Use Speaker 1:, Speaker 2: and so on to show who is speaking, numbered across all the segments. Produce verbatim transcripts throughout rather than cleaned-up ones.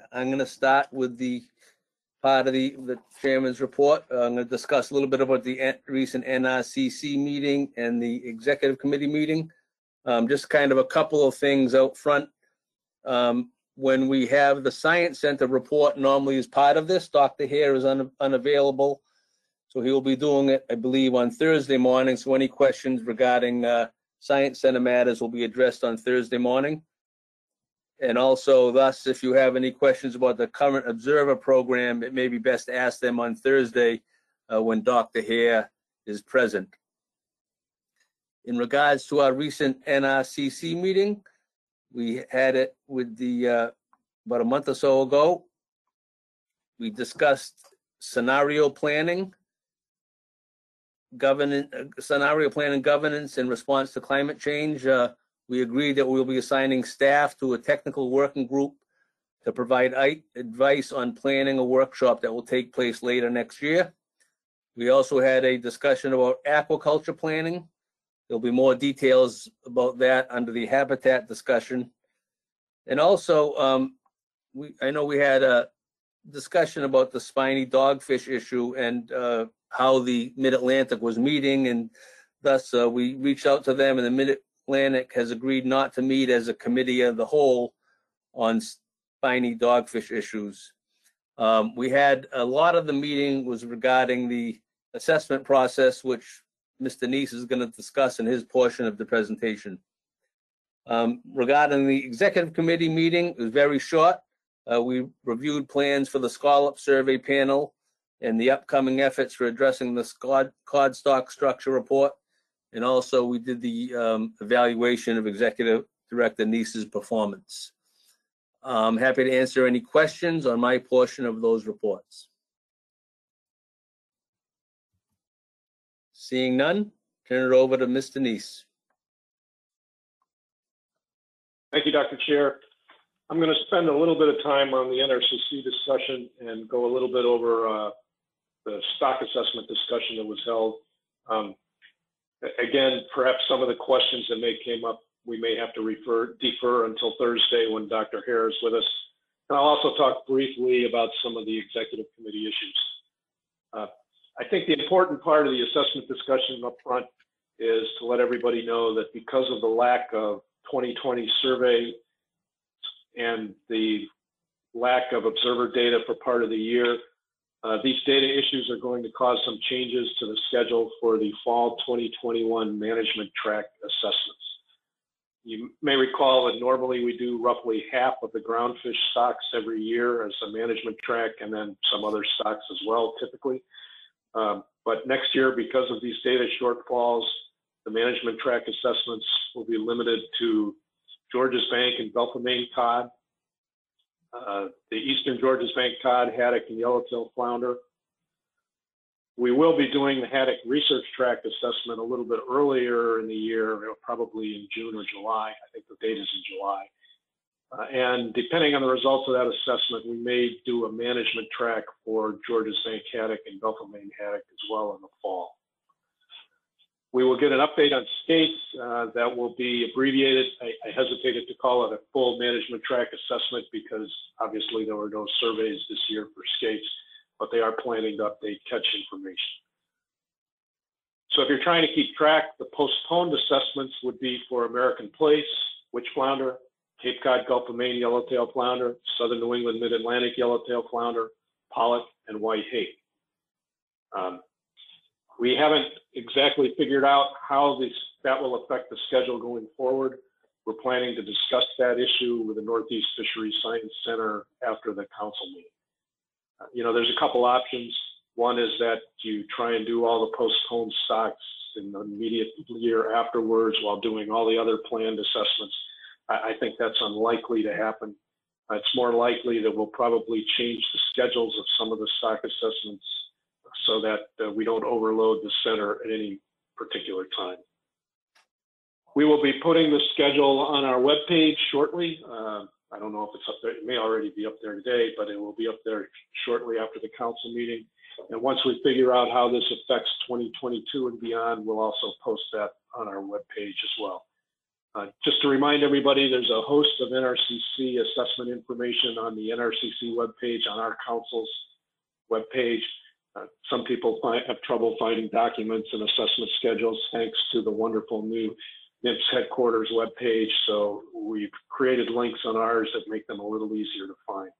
Speaker 1: I'm going to start with the part of the, the chairman's report. Uh, I'm going to discuss a little bit about the en- recent N R C C meeting and the executive committee meeting. Um, just kind of a couple of things out front. Um, when we have the Science Center report normally as part of this, Doctor Hare is un- unavailable. So he will be doing it, I believe, on Thursday morning. So any questions regarding uh, Science Center matters will be addressed on Thursday morning. And also, thus, if you have any questions about the current observer program, it may be best to ask them on Thursday uh, when Doctor Hare is present. In regards to our recent N R C C meeting, we had it with the, uh, about a month or so ago. We discussed scenario planning, governance, scenario planning governance in response to climate change. Uh, we agreed that we'll be assigning staff to a technical working group to provide advice on planning a workshop that will take place later next year. We also had a discussion about aquaculture planning. There'll be more details about that under the habitat discussion. And also, um, we I know we had a discussion about the spiny dogfish issue and uh, how the Mid-Atlantic was meeting, and thus uh, we reached out to them, and the Mid-Atlantic has agreed not to meet as a committee of the whole on spiny dogfish issues. Um, we had a lot of the meeting was regarding the assessment process, which Mister Neese is going to discuss in his portion of the presentation. Um, regarding the executive committee meeting, it was very short. Uh, we reviewed plans for the scallop survey panel and the upcoming efforts for addressing the cod, cod stock structure report. And also we did the um, evaluation of Executive Director Neese's performance. I'm happy to answer any questions on my portion of those reports. Seeing none, turn it over to Mister Neese.
Speaker 2: Thank you, Doctor Chair. I'm going to spend a little bit of time on the N R C C discussion and go a little bit over uh, the stock assessment discussion that was held. Um, again, perhaps some of the questions that may came up, we may have to refer, defer until Thursday when Doctor Hare is with us. And I'll also talk briefly about some of the executive committee issues. Uh, I think the important part of the assessment discussion up front is to let everybody know that because of the lack of twenty twenty survey and the lack of observer data for part of the year, uh, these data issues are going to cause some changes to the schedule for the fall twenty twenty-one management track assessments. You may recall that normally we do roughly half of the groundfish stocks every year as a management track, and then some other stocks as well, typically. Um, but next year, because of these data shortfalls, the management track assessments will be limited to Georges Bank and Gulf of Maine cod, uh, the Eastern Georges Bank cod, haddock, and yellowtail flounder. We will be doing the haddock research tract assessment a little bit earlier in the year, probably in June or July. I think the date is in July. Uh, and depending on the results of that assessment, we may do a management track for Georges Bank haddock and Gulf of Maine haddock as well in the fall. We will get an update on skates uh, that will be abbreviated. I, I hesitated to call it a full management track assessment because obviously there were no surveys this year for skates, but they are planning to update catch information. So if you're trying to keep track, the postponed assessments would be for American Place, Witch Flounder, Cape Cod Gulf of Maine Yellowtail Flounder, Southern New England Mid-Atlantic Yellowtail Flounder, Pollock, and White Hake. Um, we haven't exactly figured out how this, that will affect the schedule going forward. We're planning to discuss that issue with the Northeast Fisheries Science Center after the council meeting. Uh, you know, there's a couple options. One is that you try and do all the postponed stocks in the immediate year afterwards while doing all the other planned assessments. I, I think that's unlikely to happen. Uh, it's more likely that we'll probably change the schedules of some of the stock assessments so that uh, we don't overload the center at any particular time. We will be putting the schedule on our webpage shortly. Uh, I don't know if it's up there. It may already be up there today, but it will be up there shortly after the council meeting. And once we figure out how this affects twenty twenty-two and beyond, we'll also post that on our webpage as well. Uh, just to remind everybody, there's a host of N R C C assessment information on the N R C C webpage, on our council's webpage. Uh, some people find, have trouble finding documents and assessment schedules thanks to the wonderful new N I P S headquarters webpage. So we've created links on ours that make them a little easier to find.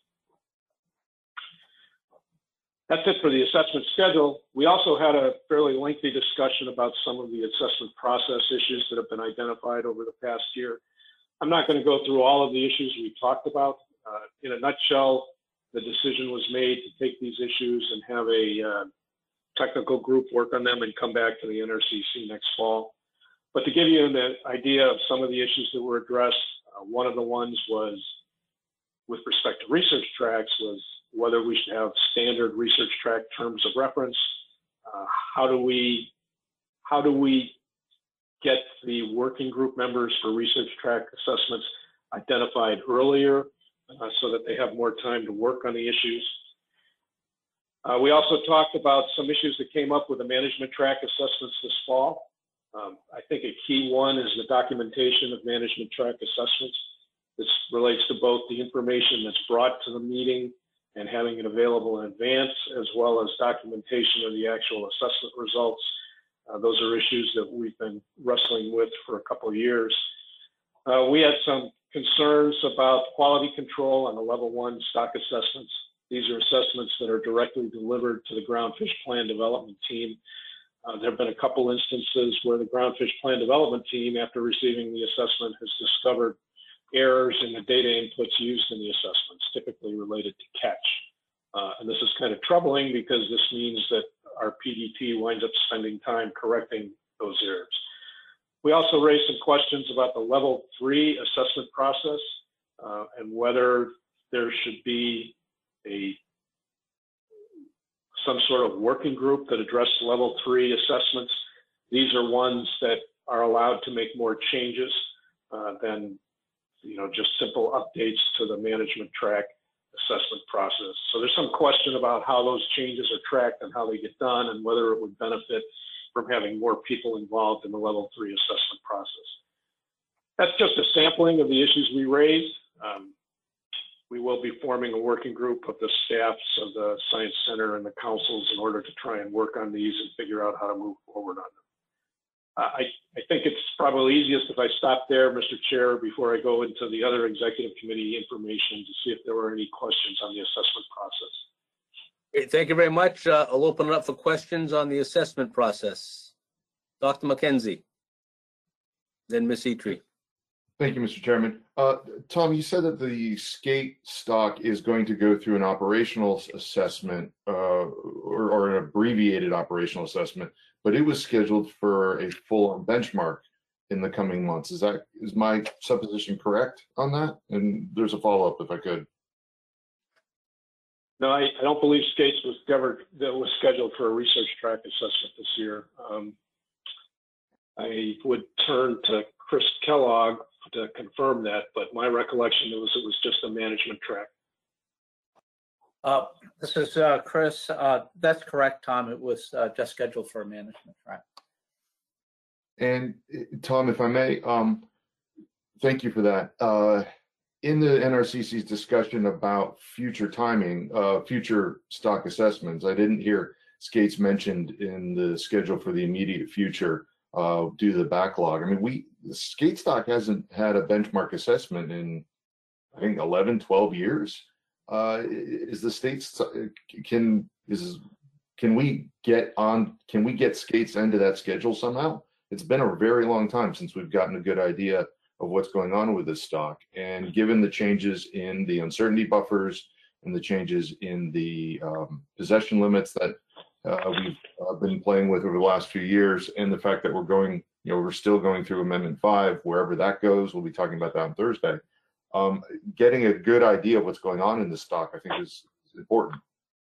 Speaker 2: That's it for the assessment schedule. We also had a fairly lengthy discussion about some of the assessment process issues that have been identified over the past year. I'm not going to go through all of the issues we talked about. Uh, in a nutshell, the decision was made to take these issues and have a uh, technical group work on them and come back to the N R C C next fall. But to give you an idea of some of the issues that were addressed, uh, one of the ones was, with respect to research tracks, was whether we should have standard research track terms of reference. Uh, how do we how do we get the working group members for research track assessments identified earlier uh, so that they have more time to work on the issues? Uh, we also talked about some issues that came up with the management track assessments this fall. Um, I think a key one is the documentation of management track assessments. This relates to both the information that's brought to the meeting and having it available in advance, as well as documentation of the actual assessment results. Uh, those are issues that we've been wrestling with for a couple of years. Uh, we had some concerns about quality control on the level one stock assessments. These are assessments that are directly delivered to the groundfish plan development team. Uh, there have been a couple instances where the groundfish plan development team, after receiving the assessment, has discovered errors in the data inputs used in the assessments, typically related to catch. Uh, and this is kind of troubling because this means that our P D T winds up spending time correcting those errors. We also raised some questions about the level three assessment process uh, and whether there should be a some sort of working group that addresses level three assessments. These are ones that are allowed to make more changes uh, than you know, just simple updates to the management track assessment process. So there's some question about how those changes are tracked and how they get done and whether it would benefit from having more people involved in the level three assessment process. That's just a sampling of the issues we raised. Um, we will be forming a working group of the staffs of the Science Center and the councils in order to try and work on these and figure out how to move forward on them. I, I think it's probably easiest if I stop there, Mister Chair, before I go into the other executive committee information to see if there were any questions on the assessment process.
Speaker 1: Great, thank you very much. Uh, I'll open it up for questions on the assessment process. Doctor McKenzie, then Miz Etrie.
Speaker 3: Thank you, Mister Chairman. Uh, Tom, you said that the skate stock is going to go through an operational assessment uh, or, or an abbreviated operational assessment, but it was scheduled for a full benchmark in the coming months. Is that is my supposition correct on that? And there's a follow-up if I could.
Speaker 2: No, I, I don't believe skates was covered, that was scheduled for a research track assessment this year. Um, I would turn to Chris Kellogg to confirm that, but my recollection was it was just a management track.
Speaker 4: Uh, this is uh, Chris. Uh, that's correct, Tom. It was uh, just scheduled for a management track.
Speaker 3: And Tom, if I may, um, thank you for that. Uh, in the N R C C's discussion about future timing, uh, future stock assessments, I didn't hear skates mentioned in the schedule for the immediate future uh, due to the backlog. I mean, we skate stock hasn't had a benchmark assessment in, I think, eleven, twelve years. Uh, is the states can is can we get on? Can we get skates into that schedule somehow? It's been a very long time since we've gotten a good idea of what's going on with this stock. And given the changes in the uncertainty buffers and the changes in the um, possession limits that uh, we've uh, been playing with over the last few years, and the fact that we're going, you know, we're still going through Amendment five, wherever that goes, we'll be talking about that on Thursday. Um, getting a good idea of what's going on in the stock, I think, is, is important.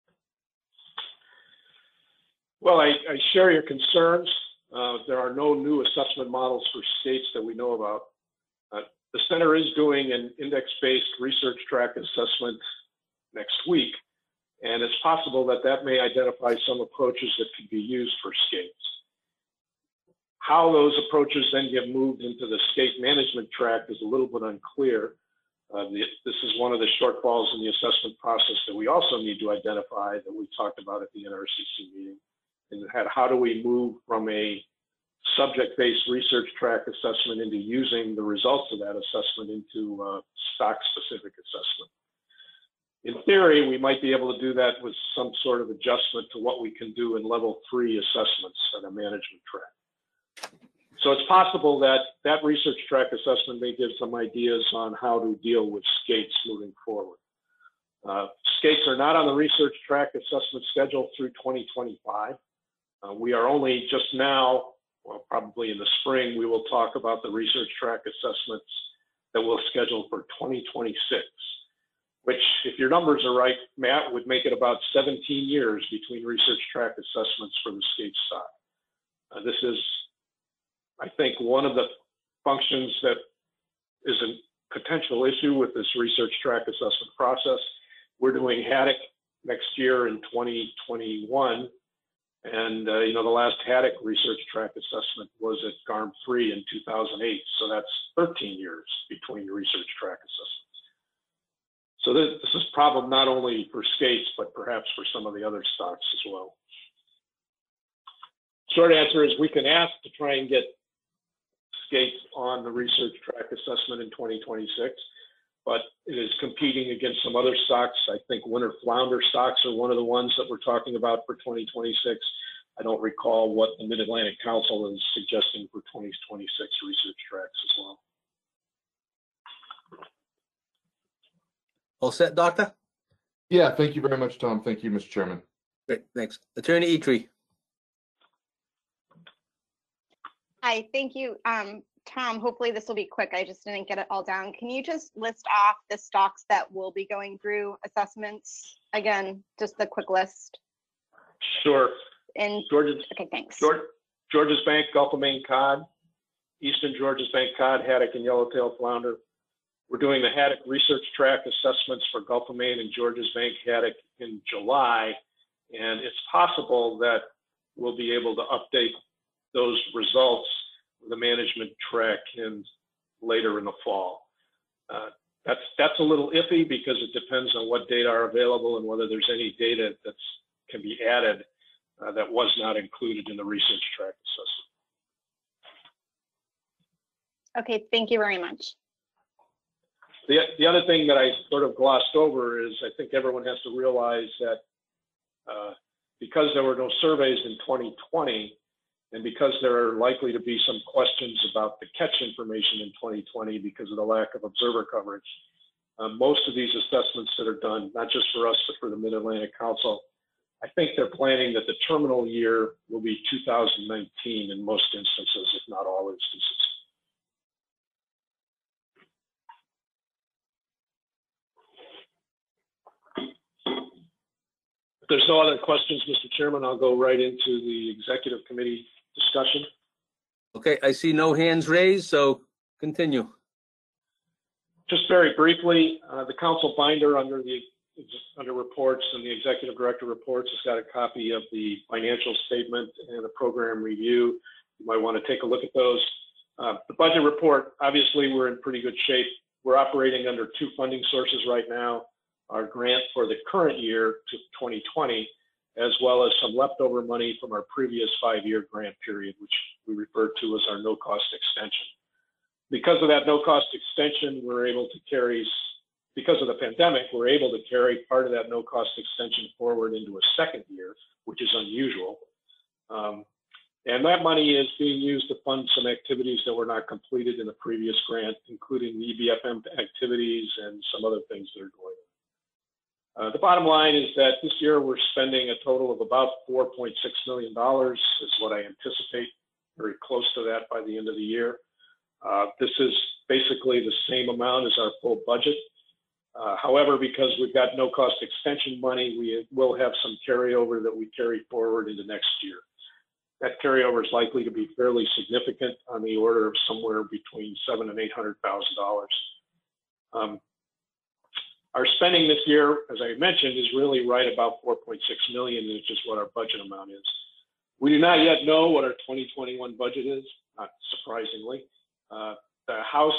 Speaker 2: Well, I, I share your concerns. Uh, there are no new assessment models for states that we know about. Uh, the center is doing an index-based research track assessment next week, and it's possible that that may identify some approaches that could be used for skates. How those approaches then get moved into the skate management track is a little bit unclear. Uh, the, this is one of the shortfalls in the assessment process that we also need to identify that we talked about at the N R C C meeting. And had, how do we move from a subject-based research track assessment into using the results of that assessment into uh, stock-specific assessment? In theory, we might be able to do that with some sort of adjustment to what we can do in level three assessments on a management track. So it's possible that that research track assessment may give some ideas on how to deal with skates moving forward. Uh, skates are not on the research track assessment schedule through twenty twenty-five. Uh, we are only just now, well, probably in the spring, we will talk about the research track assessments that we'll schedule for twenty twenty-six, which, if your numbers are right, Matt, would make it about seventeen years between research track assessments for the skate stock. Uh, this is, I think, one of the functions that is a potential issue with this research track assessment process. We're doing haddock next year in twenty twenty-one. And, uh, you know, the last haddock research track assessment was at G A R M three in two thousand eight. So that's thirteen years between research track assessments. So this, this is a problem not only for skates, but perhaps for some of the other stocks as well. Short answer is we can ask to try and get skates on the research track assessment in twenty twenty-six, but it is competing against some other stocks. I think winter flounder stocks are one of the ones that we're talking about for twenty twenty-six. I don't recall what the Mid-Atlantic Council is suggesting for twenty twenty-six research tracks as well.
Speaker 1: All set, Doctor?
Speaker 3: Yeah, thank you very much, Tom. Thank you, Mister Chairman.
Speaker 1: Great, thanks. Attorney Eatry.
Speaker 5: Hi, thank you. Um, Tom, hopefully this will be quick. I just didn't get it all down. Can you just list off the stocks that will be going through assessments? Again, just the quick list.
Speaker 2: Sure.
Speaker 5: And
Speaker 2: George's,
Speaker 5: okay, thanks.
Speaker 2: George, Georges Bank, Gulf of Maine cod, Eastern Georges Bank cod, haddock, and yellowtail flounder. We're doing the haddock research track assessments for Gulf of Maine and Georges Bank haddock in July, and it's possible that we'll be able to update those results with the management track in later in the fall. Uh, that's that's a little iffy because it depends on what data are available and whether there's any data that can be added uh, that was not included in the research track assessment.
Speaker 5: Okay, thank you very much.
Speaker 2: The, the other thing that I sort of glossed over is I think everyone has to realize that uh, because there were no surveys in twenty twenty, and because there are likely to be some questions about the catch information in twenty twenty because of the lack of observer coverage, uh, most of these assessments that are done, not just for us, but for the Mid-Atlantic Council, I think they're planning that the terminal year will be two thousand nineteen in most instances, if not all instances. If there's no other questions, Mister Chairman, I'll go right into the executive committee discussion.
Speaker 1: Okay, I see no hands raised, so continue.
Speaker 2: Just very briefly, uh, the council binder under the under reports and the executive director reports has got a copy of the financial statement and the program review. You might want to take a look at those. Uh, the budget report, obviously, we're in pretty good shape. We're operating under two funding sources right now. Our grant for the current year to twenty twenty, as well as some leftover money from our previous five-year grant period, which we refer to as our no-cost extension. Because of that no-cost extension, we're able to carry, because of the pandemic, we're able to carry part of that no-cost extension forward into a second year, which is unusual. Um, and that money is being used to fund some activities that were not completed in the previous grant, including the E B F M activities and some other things that are going on. Uh, the bottom line is that this year we're spending a total of about four point six million dollars is what I anticipate, very close to that by the end of the year. Uh, this is basically the same amount as our full budget. Uh, however, because we've got no cost extension money, we will have some carryover that we carry forward into next year. That carryover is likely to be fairly significant, on the order of somewhere between seven and eight hundred thousand dollars. Um, Our spending this year, as I mentioned, is really right about four point six million, which is what our budget amount is. We do not yet know what our twenty twenty-one budget is, not surprisingly. Uh, the House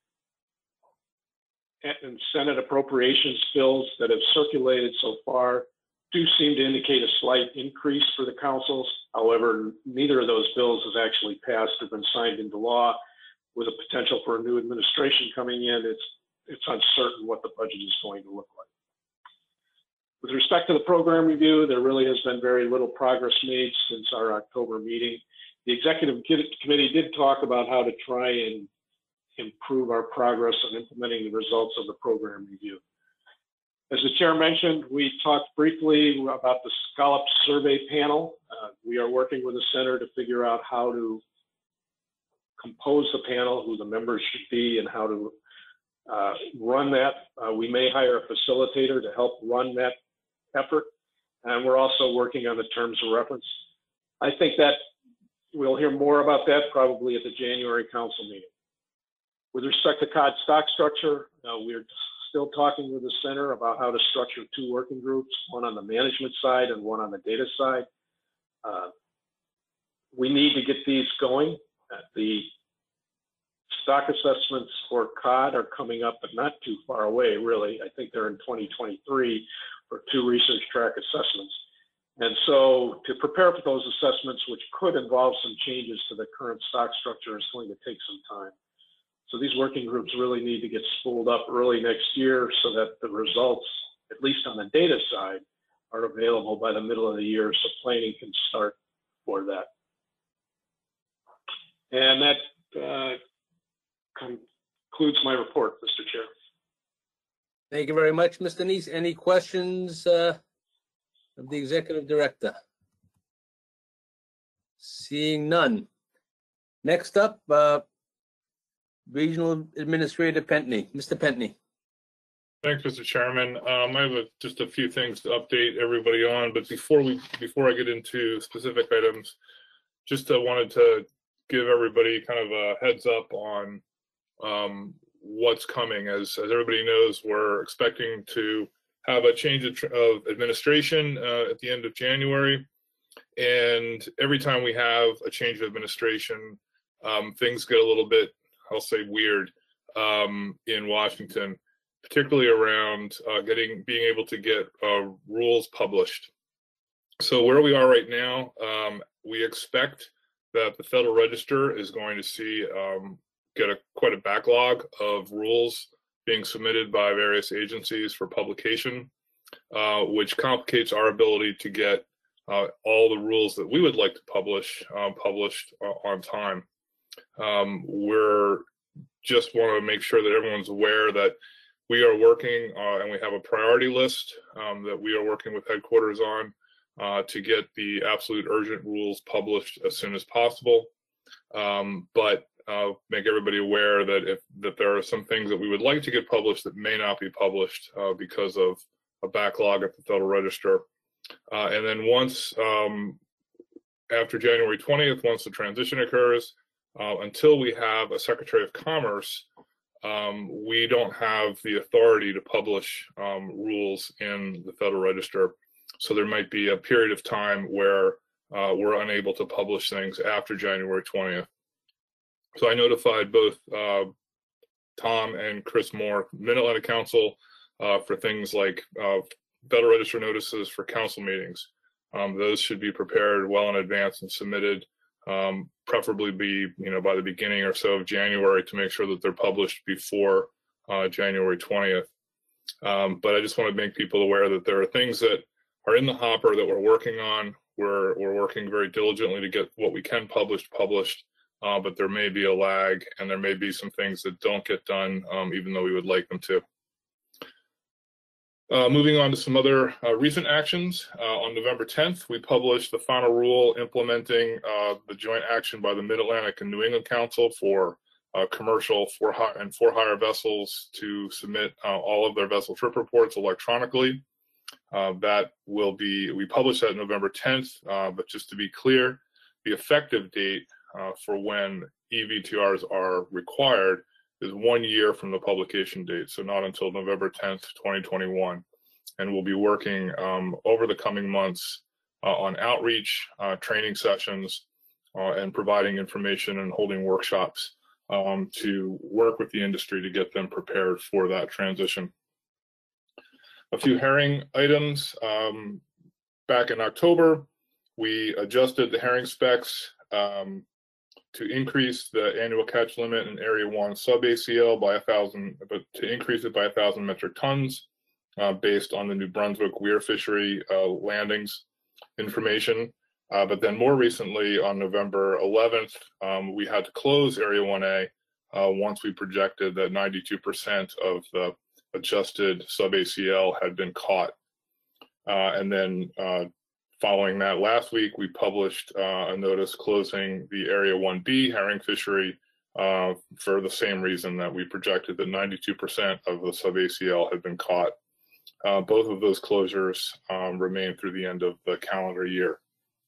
Speaker 2: and Senate appropriations bills that have circulated so far do seem to indicate a slight increase for the councils. However, neither of those bills has actually passed or been signed into law. With a potential for a new administration coming in, it's it's uncertain what the budget is going to look like. With respect to the program review, there really has been very little progress made since our October meeting. The executive committee did talk about how to try and improve our progress on implementing the results of the program review. As the chair mentioned, we talked briefly about the Scallop Survey Panel. Uh, we are working with the center to figure out how to compose the panel, who the members should be, and how to uh, run that. Uh, we may hire a facilitator to help run that effort, and we're also working on the terms of reference. I think that we'll hear more about that probably at the January council meeting. With respect to C O D stock structure, uh, we're still talking with the center about how to structure two working groups, one on the management side and one on the data side. Uh, we need to get these going. Uh, the stock assessments for C O D are coming up, but not too far away, really. I think they're in twenty twenty-three for two research track assessments. And so to prepare for those assessments, which could involve some changes to the current stock structure, is going to take some time. So these working groups really need to get spooled up early next year so that the results, at least on the data side, are available by the middle of the year so planning can start for that. And that uh, concludes my report, Mister Chair.
Speaker 1: Thank you very much, Mister Neese. Any questions uh, of the executive director? Seeing none. Next up, uh, Regional Administrator Pentney. Mister Pentney.
Speaker 6: Thanks, Mister Chairman. Um, I have a, just a few things to update everybody on, but before we before I get into specific items, just uh, wanted to give everybody kind of a heads up on um, what's coming. As as everybody knows, we're expecting to have a change of, of administration uh, at the end of January, and every time we have a change of administration, um, things get a little bit, I'll say, weird um, in Washington, particularly around uh, getting being able to get uh, rules published. So where we are right now, um, we expect that the Federal Register is going to see um, get a quite a backlog of rules being submitted by various agencies for publication, uh, which complicates our ability to get uh, all the rules that we would like to publish uh, published uh, on time. Um, we're just want to make sure that everyone's aware that we are working uh, and we have a priority list um, that we are working with headquarters on uh, to get the absolute urgent rules published as soon as possible. Um, but uh, make everybody aware that if that there are some things that we would like to get published that may not be published uh, because of a backlog at the Federal Register. Uh, and then once um, after January twentieth, once the transition occurs, Uh, until we have a Secretary of Commerce, um, we don't have the authority to publish um, rules in the Federal Register. So there might be a period of time where uh, we're unable to publish things after January twentieth. So I notified both uh, Tom and Chris Moore, Mid-Atlantic Council, uh, for things like uh, Federal Register notices for council meetings. Um, those should be prepared well in advance and submitted. Um, preferably be, you know, by the beginning or so of January to make sure that they're published before uh, January twentieth. Um, but I just want to make people aware that there are things that are in the hopper that we're working on. We're, we're working very diligently to get what we can publish published, uh, but there may be a lag and there may be some things that don't get done, um, even though we would like them to. Uh, moving on to some other uh, recent actions. Uh, on November tenth, we published the final rule implementing uh, the joint action by the Mid-Atlantic and New England Council for uh, commercial for hire and for hire vessels to submit uh, all of their vessel trip reports electronically. Uh, that will be, we published that November tenth, uh, but just to be clear, the effective date uh, for when E V T Rs are required is one year from the publication date, so not until November tenth, twenty twenty-one. And we'll be working um, over the coming months uh, on outreach, uh, training sessions, uh, and providing information and holding workshops um, to work with the industry to get them prepared for that transition. A few herring items. Um, back in October, we adjusted the herring specs um, to increase the annual catch limit in Area One sub A C L by a thousand, but to increase it by a thousand metric tons, uh, based on the New Brunswick Weir Fishery uh, landings information. Uh, but then more recently, on November eleventh, um, we had to close Area one A uh, once we projected that ninety-two percent of the adjusted sub A C L had been caught. Uh, and then uh, following that, last week, we published uh, a notice closing the Area one B herring fishery uh, for the same reason that we projected that ninety-two percent of the sub A C L had been caught. Uh, both of those closures um, remain through the end of the calendar year.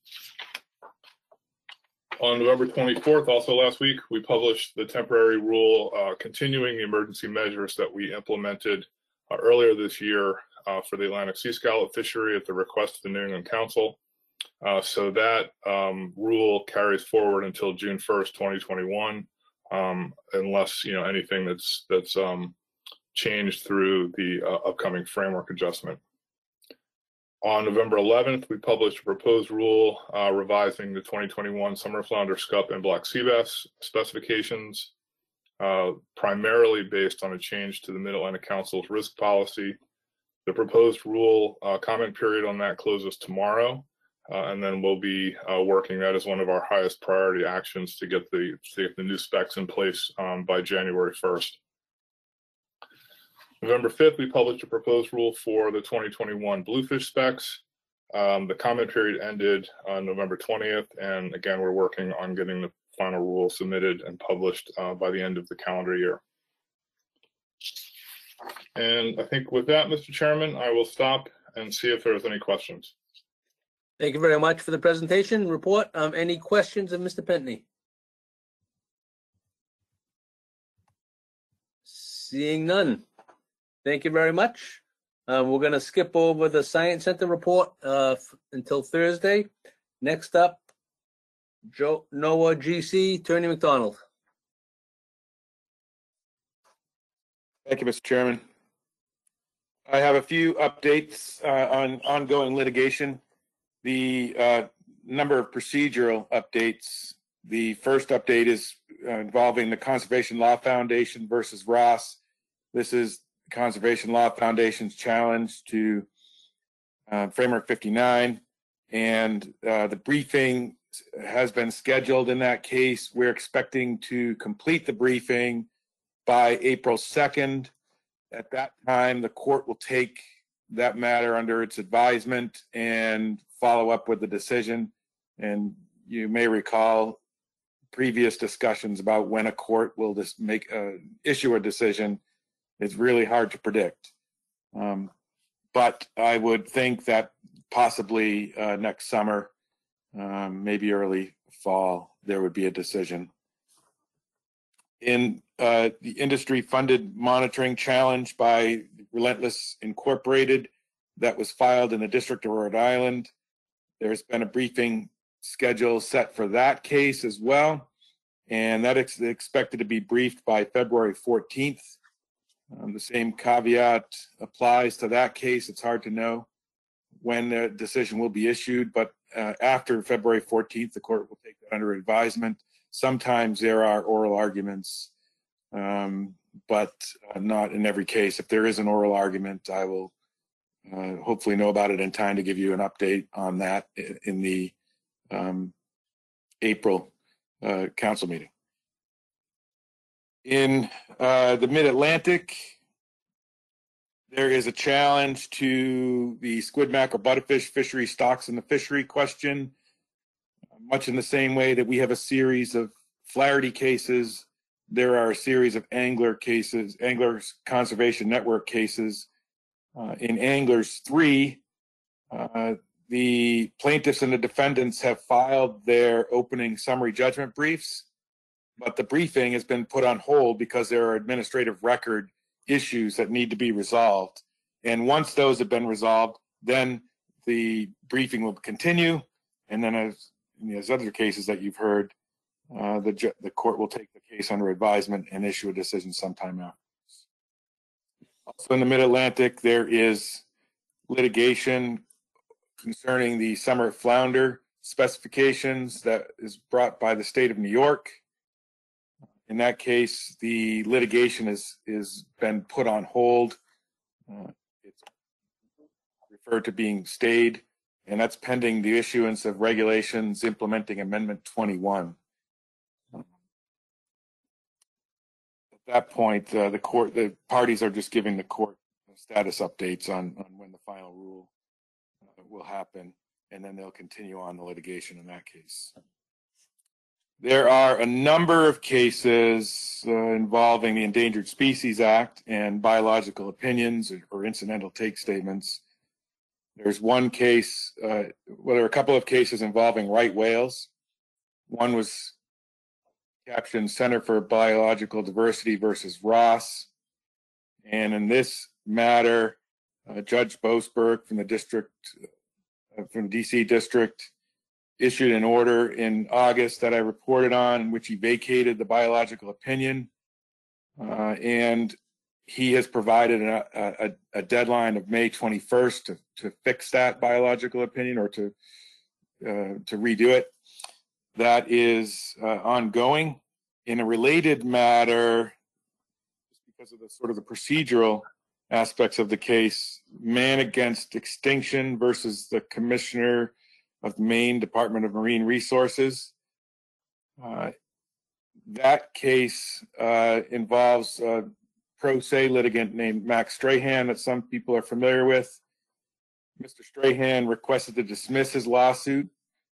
Speaker 6: On November twenty-fourth, also last week, we published the temporary rule uh, continuing the emergency measures that we implemented uh, earlier this year uh, for the Atlantic sea scallop fishery at the request of the New England Council. Uh, so that um, rule carries forward until June first, twenty twenty-one, um, unless you know anything that's that's um, changed through the uh, upcoming framework adjustment. On November eleventh, we published a proposed rule uh, revising the twenty twenty-one summer flounder, scup, and black sea bass specifications, uh, primarily based on a change to the Mid-Atlantic Council's risk policy. The proposed rule uh, comment period on that closes tomorrow, uh, and then we'll be uh, working that as one of our highest priority actions to get the, to get the new specs in place um, by January first. November fifth, we published a proposed rule for the twenty twenty-one bluefish specs. Um, the comment period ended on November twentieth, and again, we're working on getting the final rule submitted and published uh, by the end of the calendar year. And I think with that, Mister Chairman, I will stop and see if there's any questions.
Speaker 1: Thank you very much for the presentation report. Um, any questions of Mister Pentney? Seeing none. Thank you very much. Uh, we're going to skip over the Science Center report uh, f- until Thursday. Next up, Joe NOAA G C, Attorney McDonald.
Speaker 7: Thank you, Mister Chairman. I have a few updates uh, on ongoing litigation. The uh, number of procedural updates. The first update is uh, involving the Conservation Law Foundation versus Ross. This is Conservation Law Foundation's challenge to uh, Framework fifty-nine, and uh, the briefing has been scheduled in that case. We're expecting to complete the briefing by April second. At that time, the court will take that matter under its advisement and follow up with the decision. And you may recall previous discussions about when a court will just make a, issue a decision. It's really hard to predict. Um, but I would think that possibly uh, next summer, um, maybe early fall, there would be a decision. In uh, the industry-funded monitoring challenge by Relentless Incorporated that was filed in the District of Rhode Island, there's been a briefing schedule set for that case as well, and that is expected to be briefed by February fourteenth. Um, the same caveat applies to that case. It's hard to know when the decision will be issued, but uh, after February fourteenth, the court will take that under advisement. Sometimes there are oral arguments, um, but uh, not in every case. If there is an oral argument, I will uh, hopefully know about it in time to give you an update on that in the um, April uh, council meeting. In uh, the Mid-Atlantic, there is a challenge to the squid, mackerel, butterfish fishery stocks in the fishery question, much in the same way that we have a series of Flaherty cases. There are a series of angler cases, Anglers Conservation Network cases. Uh, in Anglers three, uh, the plaintiffs and the defendants have filed their opening summary judgment briefs, but the briefing has been put on hold because there are administrative record issues that need to be resolved. And once those have been resolved, then the briefing will continue. And then as in these other cases that you've heard, uh, the, ju- the court will take the case under advisement and issue a decision sometime after. Also in the Mid-Atlantic, there is litigation concerning the summer flounder specifications that is brought by the state of New York. In that case, the litigation is is been put on hold. Uh, it's referred to being stayed, and that's pending the issuance of regulations implementing Amendment twenty-one. At that point, uh, the court, the parties are just giving the court status updates on, on when the final rule uh, will happen, and then they'll continue on the litigation in that case. There are a number of cases uh, involving the Endangered Species Act and biological opinions or, or incidental take statements. There's one case, uh, well, there are a couple of cases involving right whales. One was captioned Center for Biological Diversity versus Ross. And in this matter, uh, Judge Boasberg from the district, uh, from the D C district, issued an order in August that I reported on, in which he vacated the biological opinion. Uh, and he has provided a, a, a deadline of May twenty-first to, to fix that biological opinion or to, uh, to redo it. That is uh, ongoing. In a related matter, because of the sort of the procedural aspects of the case, Man Against Extinction versus the Commissioner of the Maine Department of Marine Resources. Uh, that case uh, involves a pro se litigant named Max Strahan that some people are familiar with. Mister Strahan requested to dismiss his lawsuit,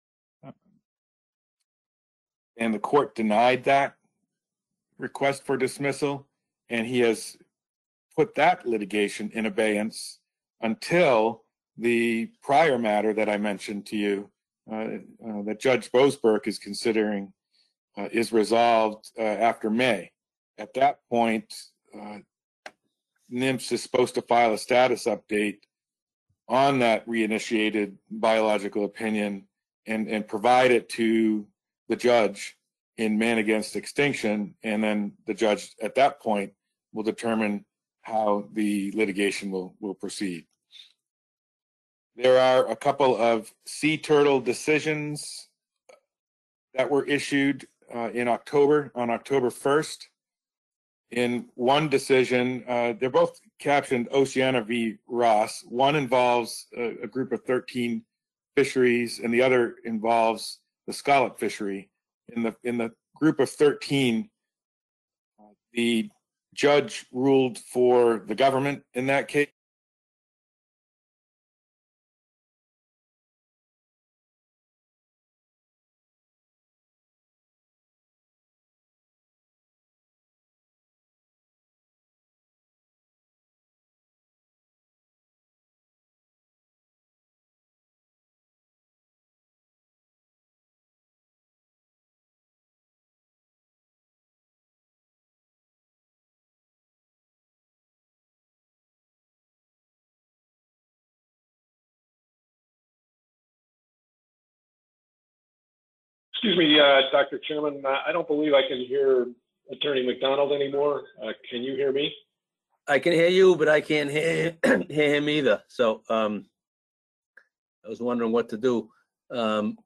Speaker 7: and the court denied that request for dismissal, and he has put that litigation in abeyance until the prior matter that I mentioned to you, uh, uh, that Judge Boasberg is considering, uh, is resolved uh, after May. At that point, uh, NIMS is supposed to file a status update on that reinitiated biological opinion and, and provide it to the judge in Man Against Extinction, and then the judge at that point will determine how the litigation will, will proceed. There are a couple of sea turtle decisions that were issued uh, in October, on October first. In one decision, uh, they're both captioned Oceana v. Ross. One involves a, a group of thirteen fisheries, and the other involves the scallop fishery. In the in the group of thirteen, uh, the judge ruled for the government in that case.
Speaker 2: Excuse me, uh, Doctor Chairman, uh, I don't believe I can hear Attorney McDonald anymore. Uh, can you hear me?
Speaker 1: I can hear you, but I can't hear, hear him either. So um, I was wondering what to do. Um,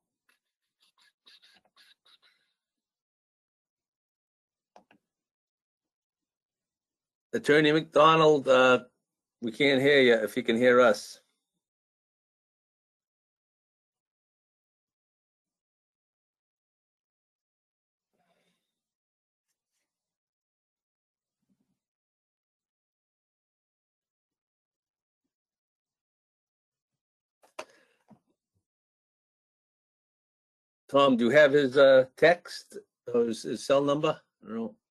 Speaker 1: Attorney McDonald, uh, we can't hear you if you can hear us. Tom, do you have his uh, text or his, his cell number? I don't know.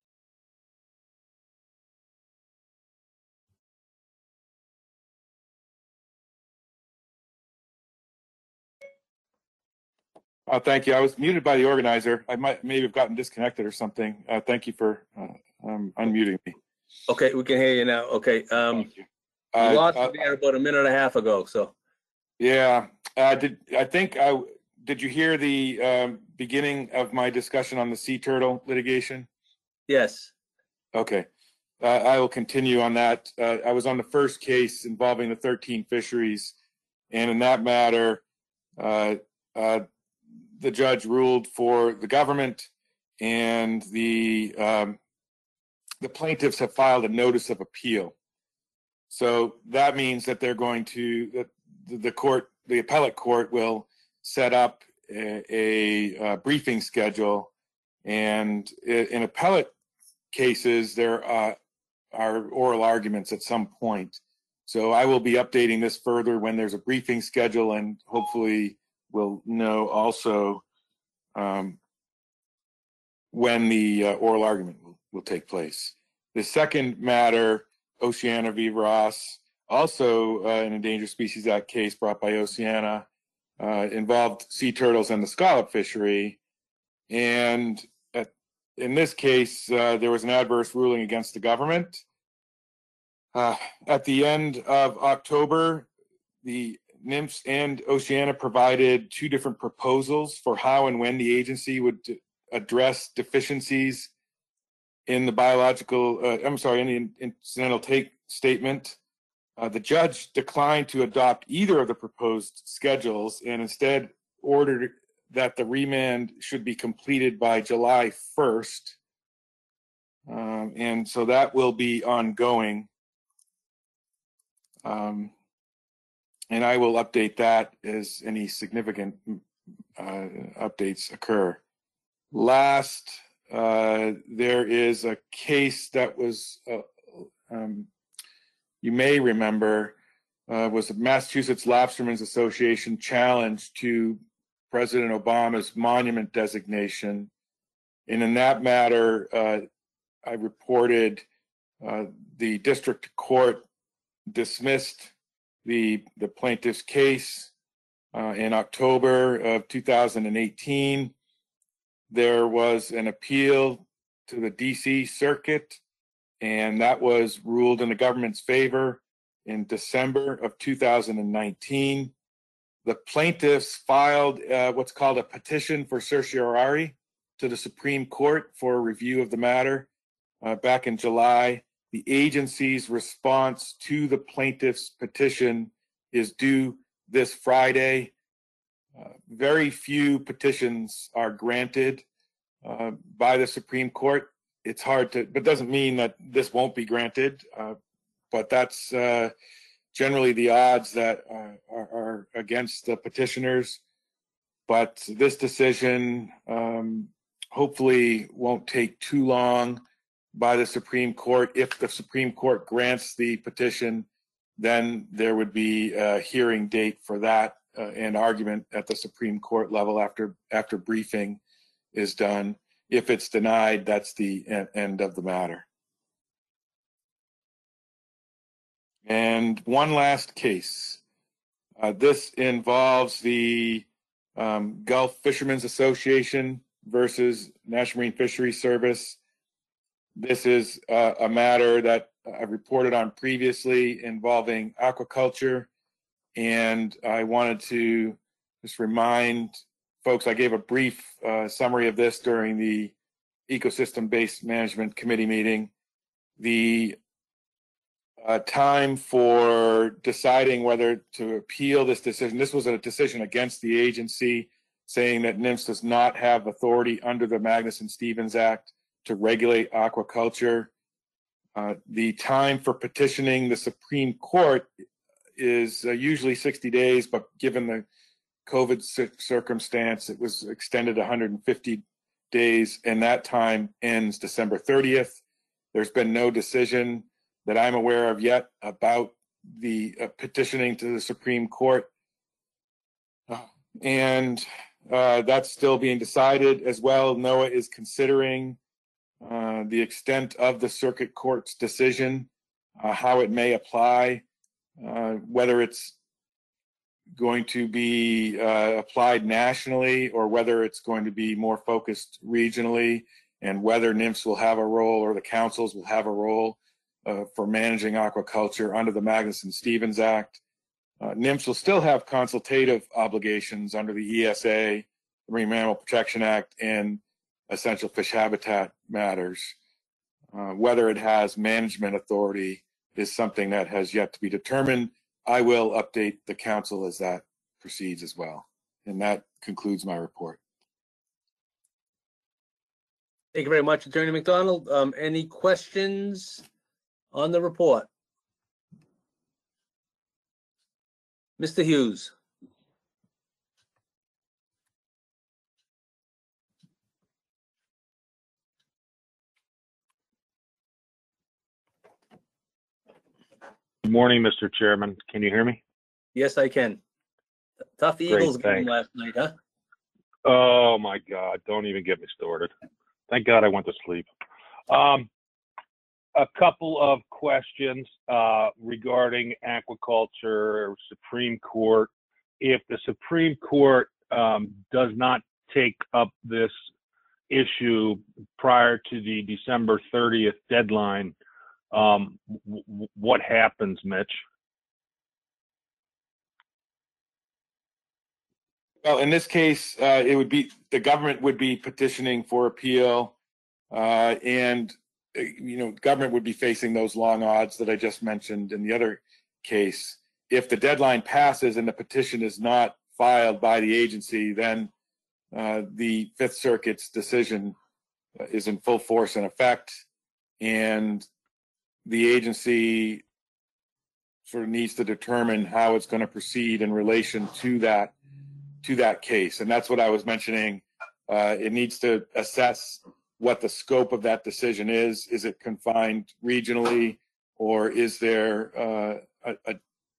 Speaker 7: Uh, thank you. I was muted by the organizer. I might maybe have gotten disconnected or something. Uh, thank you for uh, um, unmuting me.
Speaker 1: Okay, we can hear you now. Okay. Um,
Speaker 7: Thank you.
Speaker 1: we
Speaker 7: Uh,
Speaker 1: lost
Speaker 7: uh,
Speaker 1: you there about a minute and a half ago. So
Speaker 7: Yeah, uh, did, I think I, did you hear the, um, beginning of my discussion on the sea turtle litigation?
Speaker 1: Yes.
Speaker 7: Okay, uh, I will continue on that. Uh, I was on the first case involving the thirteen fisheries, and in that matter, uh, uh, the judge ruled for the government, and the um, the plaintiffs have filed a notice of appeal. So that means that they're going to, that the court, the appellate court will set up a, a, a briefing schedule. And in appellate cases, there uh, are oral arguments at some point. So I will be updating this further when there's a briefing schedule, and hopefully we'll know also um, when the uh, oral argument will, will take place. The second matter, Oceana v. Ross, also uh, an Endangered Species Act case brought by Oceana, uh, involved sea turtles and the scallop fishery. And at, in this case, uh, there was an adverse ruling against the government. Uh, at the end of October, the N M F S and Oceana provided two different proposals for how and when the agency would address deficiencies in the biological, uh, I'm sorry, in the incidental take statement. Uh, the judge declined to adopt either of the proposed schedules and instead ordered that the remand should be completed by July first. Um, and so that will be ongoing. Um, and I will update that as any significant uh, updates occur. Last, uh, there is a case that was, uh, um, you may remember, uh, was the Massachusetts Lobstermen's Association challenge to President Obama's monument designation. And in that matter, uh, I reported uh, the district court dismissed the, the plaintiff's case uh, in October of two thousand eighteen. There was an appeal to the D C Circuit, and that was ruled in the government's favor in December of two thousand nineteen. The plaintiffs filed uh, what's called a petition for certiorari to the Supreme Court for a review of the matter uh, back in July. The agency's response to the plaintiff's petition is due this Friday. Uh, very few petitions are granted uh, by the Supreme Court. It's hard to, but doesn't mean that this won't be granted. Uh, but that's uh, generally the odds that uh, are, are against the petitioners. But this decision um, hopefully won't take too long by the Supreme Court. If the Supreme Court grants the petition, then there would be a hearing date for that uh, and argument at the Supreme Court level after after briefing is done. If it's denied, that's the end of the matter. And one last case. Uh, this involves the um, Gulf Fishermen's Association versus National Marine Fisheries Service. This is uh, a matter that I've reported on previously involving aquaculture. And I wanted to just remind folks, I gave a brief uh, summary of this during the Ecosystem-Based Management Committee meeting. The uh, time for deciding whether to appeal this decision, this was a decision against the agency, saying that N M F S does not have authority under the Magnuson-Stevens Act to regulate aquaculture. Uh, the time for petitioning the Supreme Court is uh, usually sixty days, but given the COVID circumstance, it was extended one hundred fifty days, and that time ends December thirtieth. There's been no decision that I'm aware of yet about the uh, petitioning to the Supreme Court. Uh, and uh, that's still being decided as well. NOAA is considering uh, the extent of the circuit court's decision, uh, how it may apply, uh, whether it's going to be uh, applied nationally or whether it's going to be more focused regionally, and whether N M F S will have a role or the councils will have a role uh, for managing aquaculture under the Magnuson-Stevens Act. Uh, NIMS will still have consultative obligations under the E S A, the Marine Mammal Protection Act, and essential fish habitat matters. Uh, whether it has management authority is something that has yet to be determined. I will update the council as that proceeds as well. And that concludes my report.
Speaker 1: Thank you very much, Attorney McDonald. Um, any questions on the report? Mister Hughes.
Speaker 8: Good morning, Mister Chairman. Can you hear me?
Speaker 1: Yes, I can. Tough Eagles game
Speaker 8: thanks.
Speaker 1: last night, huh?
Speaker 8: Oh my God, don't even get me started. Thank God I went to sleep. Um, a couple of questions uh, regarding aquaculture, Supreme Court. If the Supreme Court um, does not take up this issue prior to the December thirtieth deadline, um, w- what happens, Mitch?
Speaker 7: Well, in this case, uh, it would be, the government would be petitioning for appeal, uh, and, uh, you know, government would be facing those long odds that I just mentioned in the other case. If the deadline passes and the petition is not filed by the agency, then uh, the Fifth Circuit's decision is in full force and effect, and the agency sort of needs to determine how it's going to proceed in relation to that to that case. And that's what I was mentioning. Uh, it needs to assess what the scope of that decision is. Is it confined regionally, or is there uh, a, a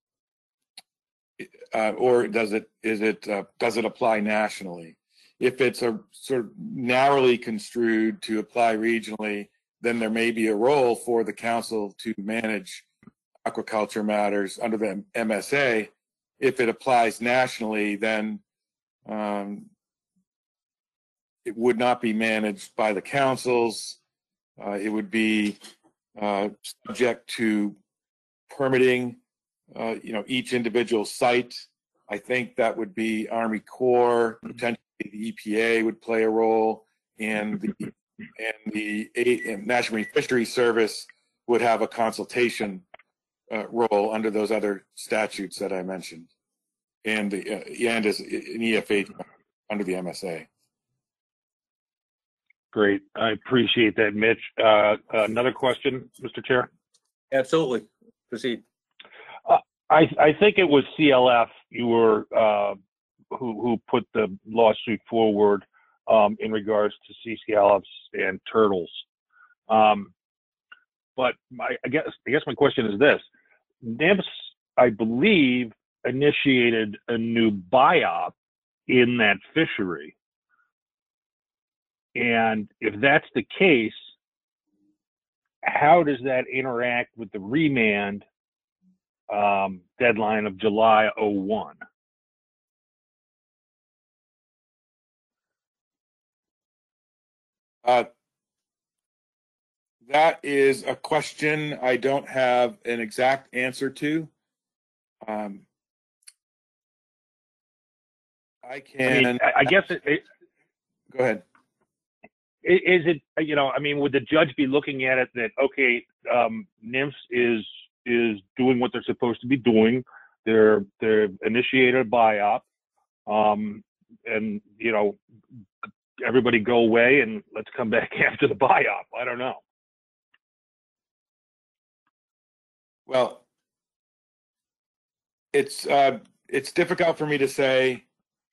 Speaker 7: uh, or does it is it uh, does it apply nationally? If it's a sort of narrowly construed to apply regionally, then there may be a role for the council to manage aquaculture matters under the M S A. If it applies nationally, then um, it would not be managed by the councils. Uh, it would be uh, subject to permitting, uh, you know, each individual site. I think that would be Army Corps, potentially the E P A would play a role, and the and the and National Marine Fisheries Service would have a consultation uh, role under those other statutes that I mentioned, and the uh, and as an E F H under the M S A.
Speaker 8: Great. I appreciate that, Mitch. Uh, another question, Mister Chair?
Speaker 1: Absolutely. Proceed.
Speaker 8: Uh, I, I think it was C L F you were uh, who, who put the lawsuit forward um, in regards to sea scallops and turtles. Um, but my, I guess I guess my question is this: NIMS, I believe, initiated a new biop in that fishery. And if that's the case, how does that interact with the remand um, deadline of July oh one?
Speaker 7: Uh, that is a question I don't have an exact answer to. Um, I can.
Speaker 8: I mean, I guess it, it,
Speaker 7: go ahead.
Speaker 8: Is it, you know, I mean, would the judge be looking at it that, okay, um, NIMS is is doing what they're supposed to be doing. They're they're initiated a biop, um, and you know, everybody go away and let's come back after the biop. I don't know.
Speaker 7: Well, it's uh, it's difficult for me to say,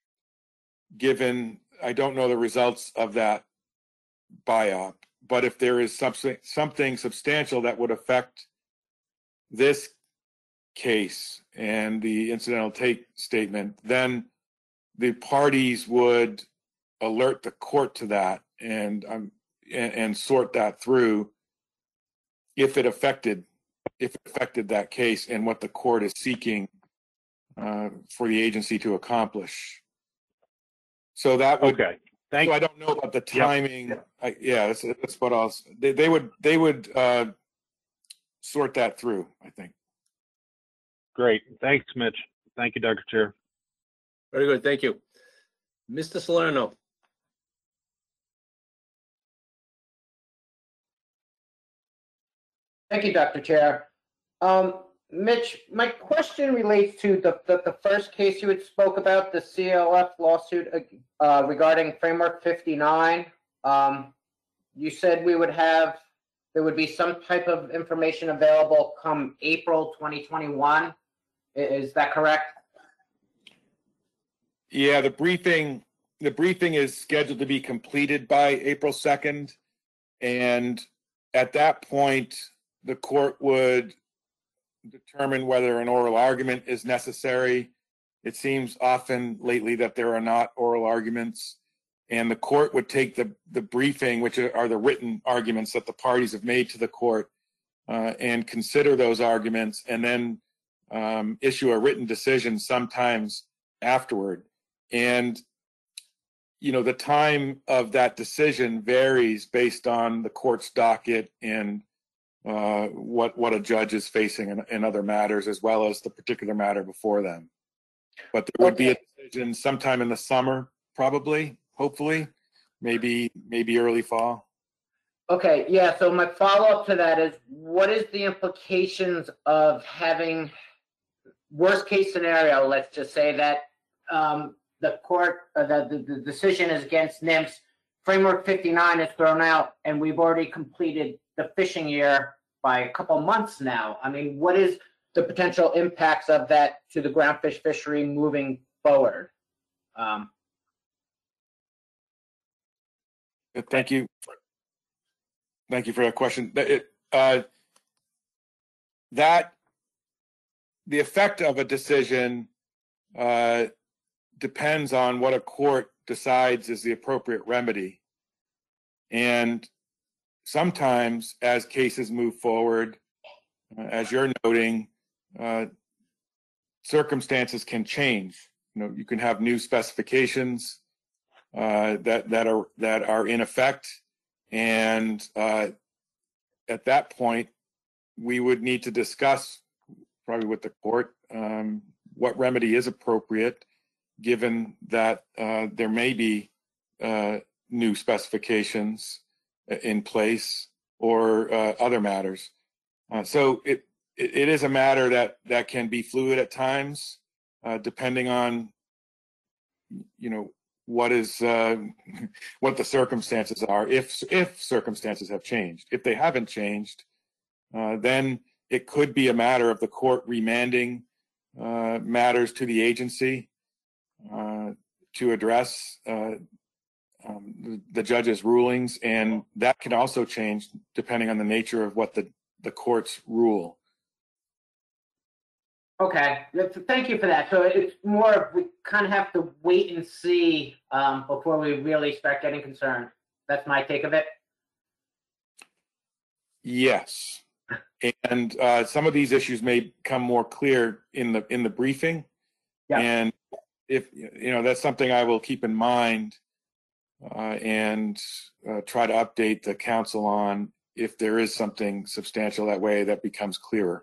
Speaker 7: given I don't know the results of that biop. But if there is something something substantial that would affect this case and the incidental take statement, then the parties would alert the court to that and um, and, and sort that through if it affected if it affected that case and what the court is seeking uh, for the agency to accomplish. So that would.
Speaker 8: Okay. Thank
Speaker 7: so I don't know about the timing. Yep. I, yeah, that's, that's what else they, they would they would uh, sort that through, I think.
Speaker 8: Great. Thanks, Mitch. Thank you, Doctor Chair.
Speaker 1: Very good, thank you. Mister Salerno.
Speaker 9: Thank you, Doctor Chair. Um, Mitch, my question relates to the, the, the first case you had spoke about, the C L F lawsuit uh, regarding Framework fifty-nine. Um, you said we would have, there would be some type of information available come April twenty twenty-one. I- Is that correct?
Speaker 7: Yeah, the briefing, the briefing is scheduled to be completed by April second. And at that point, the court would determine whether an oral argument is necessary. It seems often lately that there are not oral arguments. And the court would take the, the briefing, which are the written arguments that the parties have made to the court, uh, and consider those arguments, and then um, issue a written decision sometimes afterward. And, you know, the time of that decision varies based on the court's docket and uh, what, what a judge is facing in, in other matters, as well as the particular matter before them. But there would be a decision sometime in the summer, probably, hopefully, maybe, maybe early fall.
Speaker 9: Okay, yeah, so my follow-up to that is, what is the implications of having, worst case scenario, let's just say that um, the court, uh, the, the, the decision is against N I M S, Framework fifty-nine is thrown out, and we've already completed the fishing year by a couple months now. I mean, what is the potential impacts of that to the groundfish fishery moving forward? Um,
Speaker 7: Thank you. Thank you for that question. It, uh, that the effect of a decision uh, depends on what a court decides is the appropriate remedy. And sometimes as cases move forward, uh, as you're noting, uh, circumstances can change. You know, you can have new specifications uh, that, that are, that are in effect. And uh, at that point, we would need to discuss, probably with the court, um, what remedy is appropriate, given that uh, there may be uh, new specifications in place or uh, other matters. Uh, so it, it it is a matter that that can be fluid at times, uh, depending on, you know, what is uh, what the circumstances are. If if circumstances have changed, if they haven't changed, uh, then it could be a matter of the court remanding uh, matters to the agency uh, to address uh, um, the, the judge's rulings, and that can also change depending on the nature of what the the courts rule.
Speaker 9: Okay, thank you for that. So it's more of, we kind of have to wait and see um, before we really start getting concerned. That's my take of it.
Speaker 7: Yes, and uh, some of these issues may become more clear in the in the briefing.
Speaker 9: Yeah.
Speaker 7: And if you know, that's something I will keep in mind uh, and uh, try to update the council on if there is something substantial that way that becomes clearer.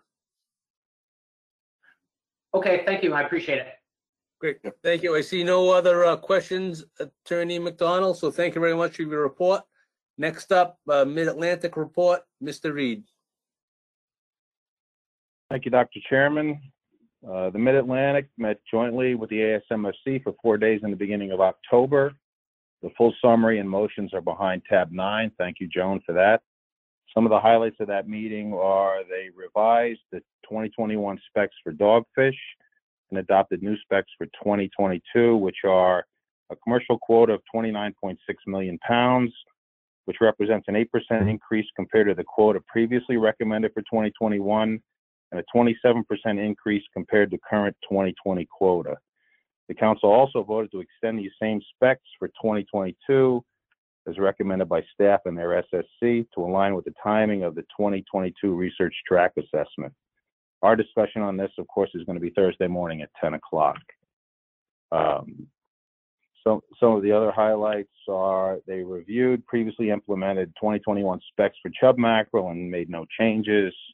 Speaker 9: Okay, thank you. I appreciate it.
Speaker 1: Great, thank you. I see no other uh, questions, Attorney McDonald, so thank you very much for your report. Next up, uh, Mid-Atlantic report, Mister Reed.
Speaker 10: Thank you, Doctor Chairman. Uh, the Mid-Atlantic met jointly with the A S M F C for four days in the beginning of October. The full summary and motions are behind tab nine. Thank you, Joan, for that. Some of the highlights of that meeting are they revised the twenty twenty-one specs for dogfish and adopted new specs for twenty twenty-two, which are a commercial quota of twenty-nine point six million pounds, which represents an eight percent increase compared to the quota previously recommended for twenty twenty-one, and a twenty-seven percent increase compared to current twenty twenty quota. The council also voted to extend these same specs for twenty twenty-two as recommended by staff and their S S C to align with the timing of the twenty twenty-two research track assessment. Our discussion on this, of course, is going to be Thursday morning at ten o'clock. Um, so some of the other highlights are they reviewed previously implemented twenty twenty-one specs for chub mackerel and made no changes.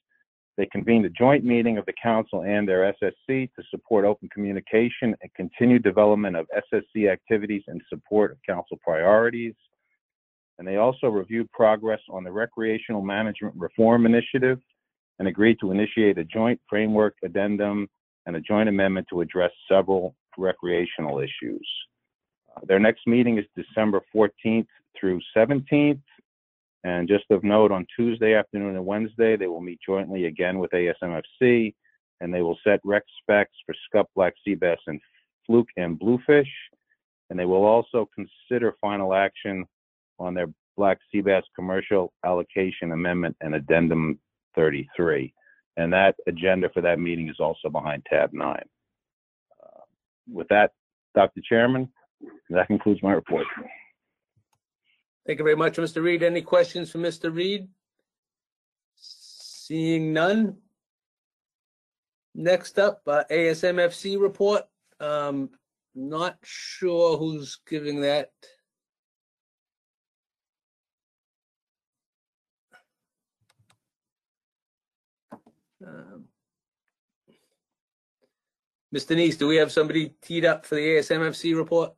Speaker 10: They convened a joint meeting of the council and their S S C to support open communication and continued development of S S C activities in support of council priorities. And they also reviewed progress on the Recreational Management Reform Initiative and agreed to initiate a joint framework addendum and a joint amendment to address several recreational issues. Uh, their next meeting is December fourteenth through seventeenth. And just of note, on Tuesday afternoon and Wednesday, they will meet jointly again with A S M F C, and they will set rec specs for scup, black sea bass, and fluke and bluefish. And they will also consider final action on their black sea bass commercial allocation amendment and addendum thirty-three. And that agenda for that meeting is also behind tab nine. Uh, with that, Doctor Chairman, that concludes my report.
Speaker 1: Thank you very much, Mister Reed. Any questions for Mister Reed? Seeing none. Next up, uh, A S M F C report. Um, not sure who's giving that. Um, Mister Neese, do we have somebody teed up for the A S M F C report?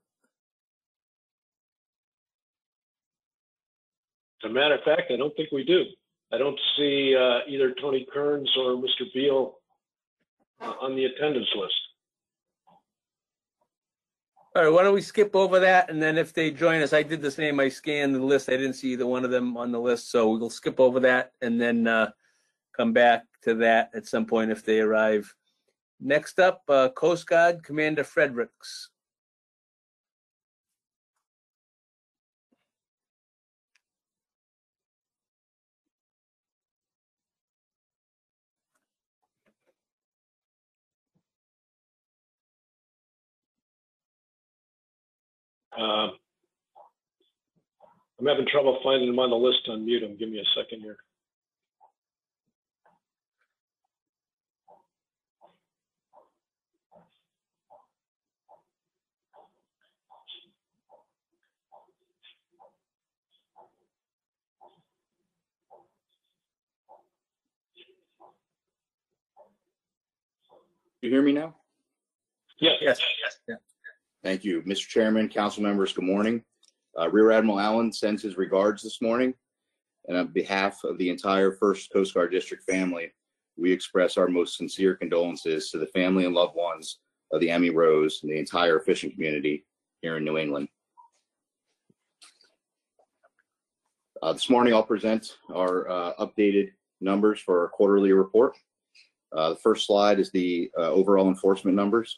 Speaker 2: As a matter of fact, I don't think we do. I don't see uh, either Tony Kearns or Mister Beal uh, on the attendance list.
Speaker 1: All right, why don't we skip over that, and then if they join us, I did the same. I scanned the list. I didn't see either one of them on the list, so we'll skip over that and then uh, come back to that at some point if they arrive. Next up, uh, Coast Guard Commander Fredericks.
Speaker 2: Uh, I'm having trouble finding them on the list. Unmute them. Give me a second here.
Speaker 11: You hear me now?
Speaker 2: Yes.
Speaker 1: Yes. Yeah.
Speaker 11: Thank you. Mister Chairman, council members, good morning. Uh, Rear Admiral Allen sends his regards this morning. And on behalf of the entire first Coast Guard District family, we express our most sincere condolences to the family and loved ones of the Emmy Rose and the entire fishing community here in New England. Uh, this morning, I'll present our uh, updated numbers for our quarterly report. Uh, the first slide is the uh, overall enforcement numbers.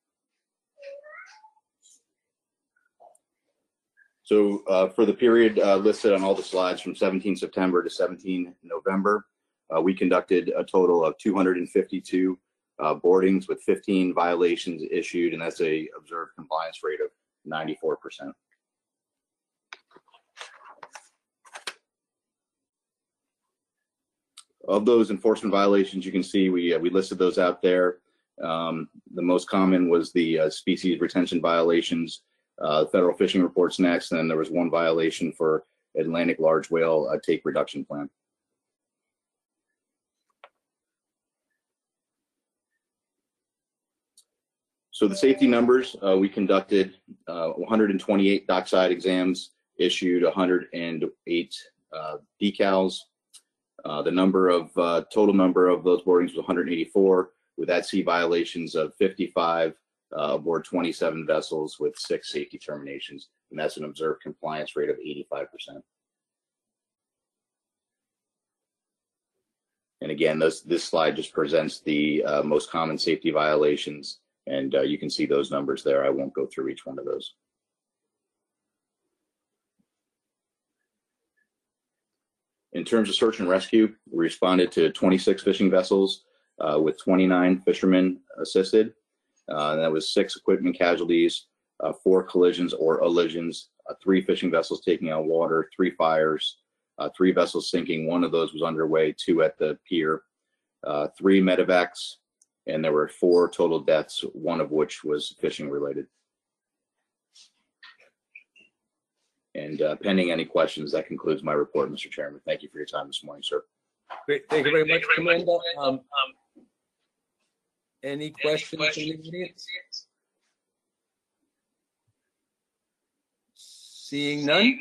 Speaker 11: So uh, for the period uh, listed on all the slides from seventeenth September to seventeenth November, uh, we conducted a total of two hundred fifty-two uh, boardings with fifteen violations issued, and that's a observed compliance rate of ninety-four percent. Of those enforcement violations, you can see we uh, we listed those out there. Um, the most common was the uh, species retention violations. Uh, federal fishing reports next, and then there was one violation for Atlantic large whale uh, take reduction plan. So the safety numbers, uh, we conducted uh, one hundred twenty-eight dockside exams, issued one hundred eight uh, decals. Uh, the number of uh, total number of those boardings was one hundred eighty-four, with at sea violations of fifty-five uh, aboard twenty-seven vessels with six safety terminations, and that's an observed compliance rate of eighty-five percent. And again, this this slide just presents the uh, most common safety violations, and uh, you can see those numbers there. I won't go through each one of those. In terms of search and rescue, we responded to twenty-six fishing vessels uh, with twenty-nine fishermen assisted. Uh, and that was six equipment casualties, uh, four collisions or elisions, uh, three fishing vessels taking out water, three fires, uh, three vessels sinking. One of those was underway, two at the pier, uh, three medevacs, and there were four total deaths, one of which was fishing related. And uh, pending any questions, that concludes my report, Mister Chairman. Thank you for your time this morning, sir.
Speaker 1: Great, thank you very much, Commander. Um, Any questions from the audience? Seeing none?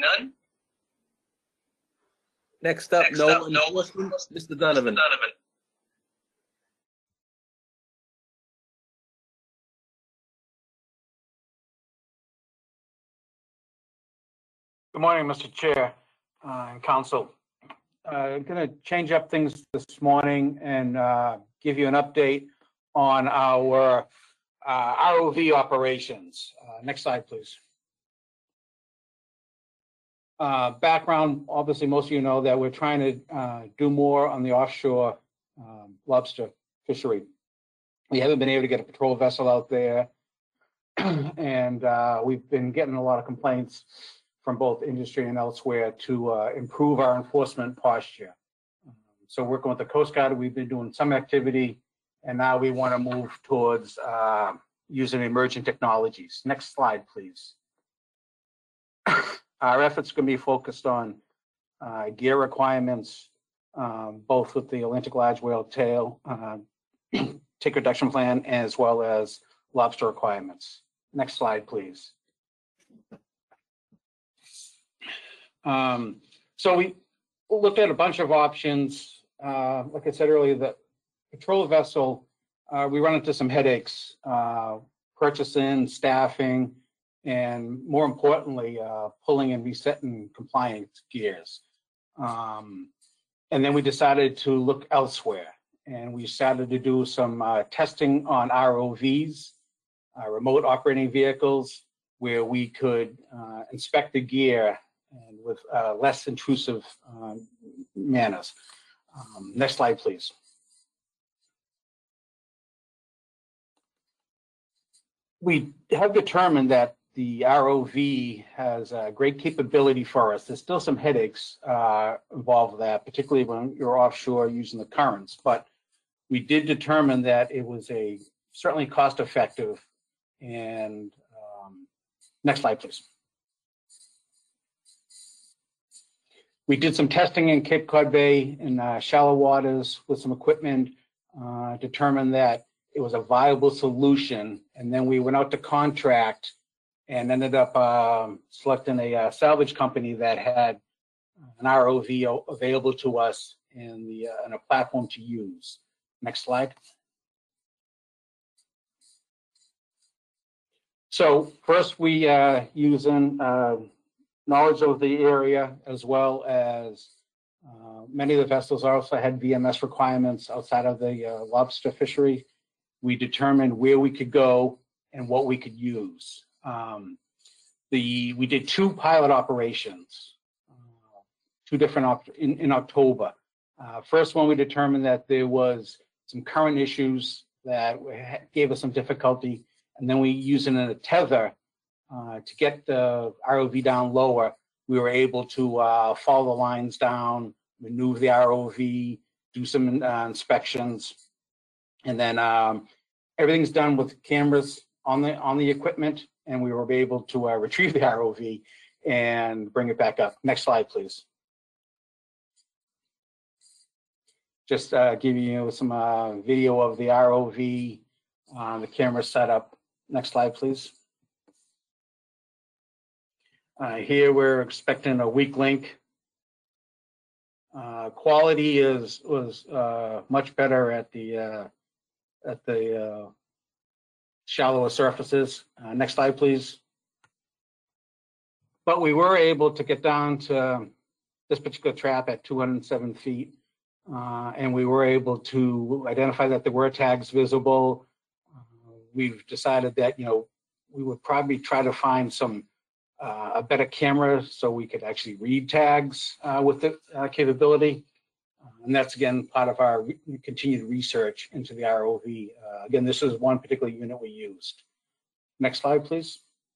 Speaker 1: Next up, no enforcement, Mister Donovan.
Speaker 12: Good morning, Mister Chair uh, and Council. Uh, I'm going to change up things this morning and uh, give you an update on our uh, R O V operations. Uh, Next slide, please. Uh, Background, obviously, most of you know that we're trying to uh, do more on the offshore um, lobster fishery. We haven't been able to get a patrol vessel out there, and uh, we've been getting a lot of complaints from both industry and elsewhere to uh, improve our enforcement posture. Um, so working with the Coast Guard, we've been doing some activity, and now we want to move towards uh, using emerging technologies. Next slide, please. Our efforts are going to be focused on uh, gear requirements, um, both with the Atlantic large whale tail uh, tick reduction plan, as well as lobster requirements. Next slide, please. Um, so we looked at a bunch of options. Uh, like I said earlier, the patrol vessel, uh, we run into some headaches, uh, purchasing, staffing, and more importantly, uh, pulling and resetting compliance gears. Um, and then we decided to look elsewhere, and we started to do some uh, testing on R O Vs, uh, remote operating vehicles, where we could uh, inspect the gear and with uh, less intrusive um, manners. Um, next slide, please. We have determined that the R O V has a great capability for us. There's still some headaches uh, involved with that, particularly when you're offshore using the currents, but we did determine that it was a certainly cost effective. And um, next slide, please. We did some testing in Cape Cod Bay in uh, shallow waters with some equipment, uh, determined that it was a viable solution. And then we went out to contract and ended up um, selecting a uh, salvage company that had an R O V available to us and, the, uh, and a platform to use. Next slide. So first we uh, using uh, knowledge of the area, as well as uh, many of the vessels also had V M S requirements outside of the uh, lobster fishery. We determined where we could go and what we could use. Um, the we did two pilot operations, uh, two different op in, in October. Uh, first one, we determined that there was some current issues that gave us some difficulty, and then we using a tether uh, to get the R O V down lower. We were able to uh, follow the lines down, maneuver the R O V, do some uh, inspections, and then um, everything's done with cameras on the on the equipment, and we were able to uh, retrieve the R O V and bring it back up. Next slide, please. Just uh, giving you some uh, video of the R O V, uh, the camera setup. Next slide, please. Uh, here we're expecting a weak link. Uh, quality is was uh, much better at the uh, at the uh, shallower surfaces. Uh, next slide, please. But we were able to get down to this particular trap at two hundred seven feet, uh, and we were able to identify that there were tags visible. Uh, we've decided that, you know, we would probably try to find some uh, a better camera so we could actually read tags uh, with the uh, capability. Uh, and that's, again, part of our re continued research into the R O V. Uh, again, this is one particular unit we used. Next slide, please.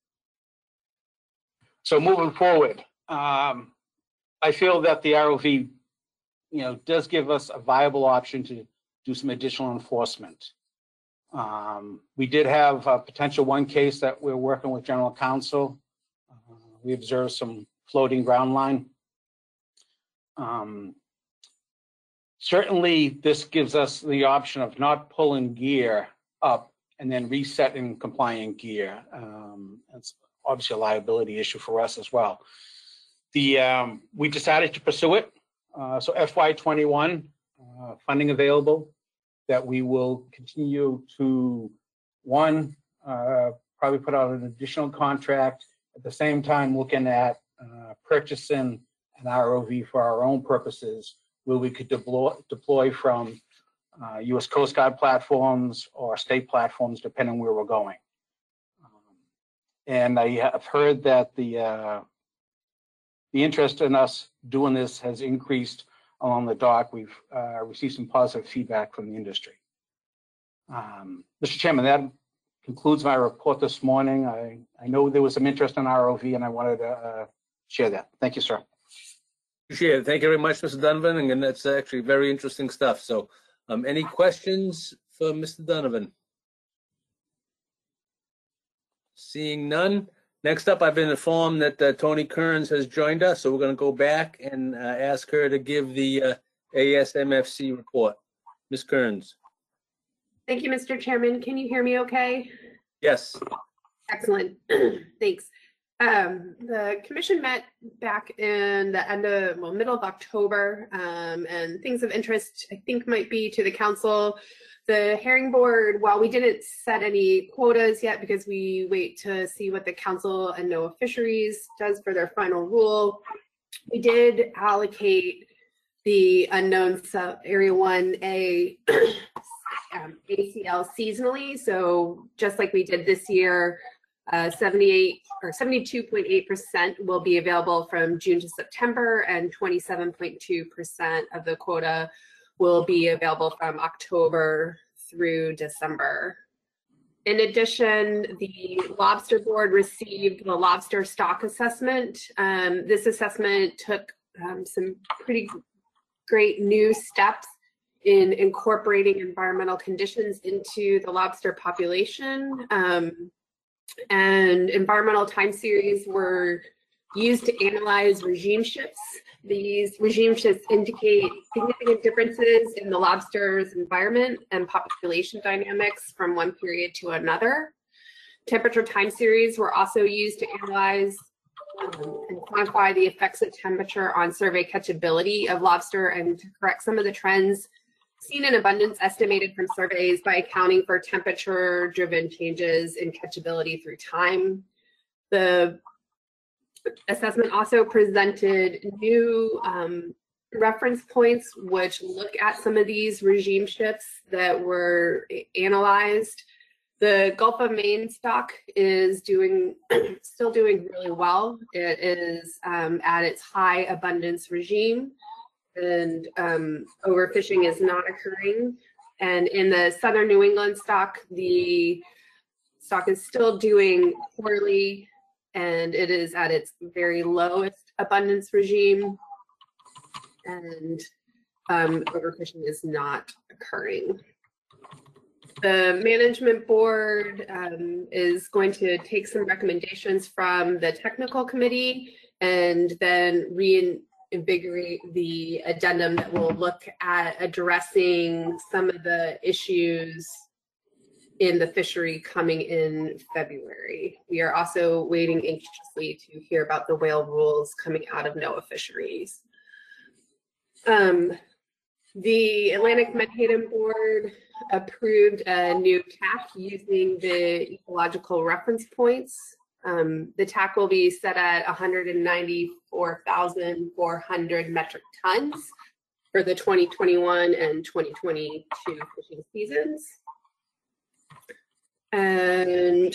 Speaker 12: So moving forward, um, I feel that the R O V, you know, does give us a viable option to do some additional enforcement. Um, we did have a potential one case that we're working with General Counsel. Uh, we observed some floating ground line. Um, certainly, this gives us the option of not pulling gear up and then resetting compliant gear. Um, It's obviously a liability issue for us as well. The, um, we decided to pursue it. Uh, So F Y twenty-one, uh, funding available, that we will continue to, one, uh, probably put out an additional contract, at the same time looking at uh, purchasing an R O V for our own purposes, where we could deploy, deploy from uh, U S Coast Guard platforms or state platforms, depending where we're going. Um, And I have heard that the uh, the interest in us doing this has increased along the dock. We've uh, received some positive feedback from the industry. Um, Mister Chairman, that concludes my report this morning. I, I know there was some interest in R O V and I wanted to uh, share that. Thank you, sir.
Speaker 1: Appreciate it. Thank you very much, Mister Donovan, and that's actually very interesting stuff. So um, any questions for Mister Donovan? Seeing none. Next up, I've been informed that uh, Tony Kearns has joined us, so we're going to go back and uh, ask her to give the uh, A S M F C report. Miz Kearns.
Speaker 13: Thank you, Mister Chairman. Can you hear me okay?
Speaker 1: Yes.
Speaker 13: Excellent. Thanks. Um, the commission met back in the end of, well, middle of October, um, and things of interest, I think, might be to the council. The herring board, while we didn't set any quotas yet because we wait to see what the council and NOAA Fisheries does for their final rule, we did allocate the unknown sub area one A um, A C L seasonally. So just like we did this year, uh, seventy-eight or seventy-two point eight percent will be available from June to September, and twenty-seven point two percent of the quota will be available from October through December. In addition, the lobster board received the lobster stock assessment. Um, this assessment took um, some pretty great new steps in incorporating environmental conditions into the lobster population. Um, and environmental time series were used to analyze regime shifts. These regime shifts indicate significant differences in the lobster's environment and population dynamics from one period to another. Temperature time series were also used to analyze um, and quantify the effects of temperature on survey catchability of lobster and to correct some of the trends seen in abundance estimated from surveys by accounting for temperature-driven changes in catchability through time. The assessment also presented new um, reference points which look at some of these regime shifts that were analyzed. The Gulf of Maine stock is doing, still doing really well. It is um, at its high abundance regime, and um, overfishing is not occurring. And in the Southern New England stock, the stock is still doing poorly, and it is at its very lowest abundance regime, and um, overfishing is not occurring. The management board um, is going to take some recommendations from the technical committee and then reinvigorate the addendum that will look at addressing some of the issues in the fishery coming in February. We are also waiting anxiously to hear about the whale rules coming out of NOAA Fisheries. Um, the Atlantic Menhaden Board approved a new T A C using the ecological reference points. Um, the T A C will be set at one hundred ninety-four thousand four hundred metric tons for the twenty twenty-one and twenty twenty-two fishing seasons. And,